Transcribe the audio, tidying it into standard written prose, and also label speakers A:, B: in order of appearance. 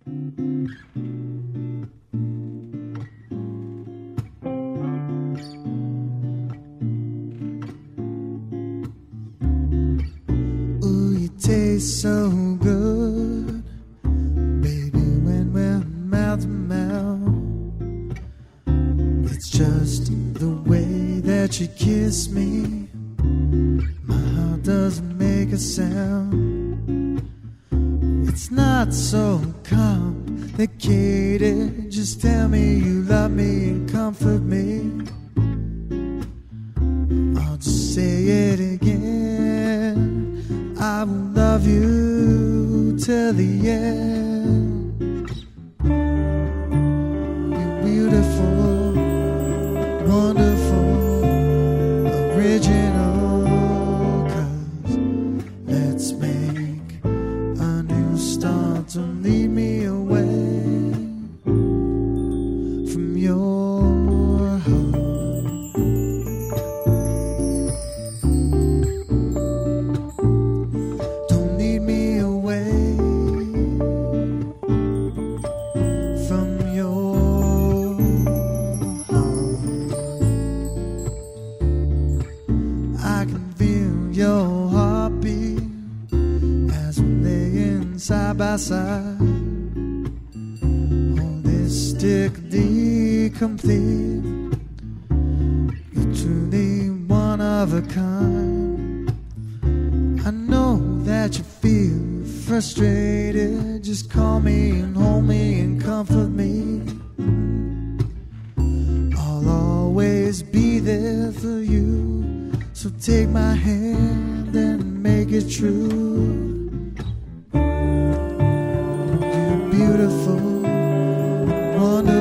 A: Ooh, you taste so good, baby, when we're mouth to mouth. It's just the way that you kiss me. My heart doesn't make a sound. It's not so complicated. Just tell me you love me and comfort me. I'll just say it again. I will love you till the end. You're beautiful, wonderful, original. 'Cause let's make a new start. Don't lead me away from your heart. Don't lead me away from your heart. I can feel your heartbeat as we're laying side by side. Holistically complete. You're truly one of a kind. I know that you feel frustrated. Just call me and hold me and comfort me. I'll always be there for you. So take my hand and make it true. You're beautiful, wonderful,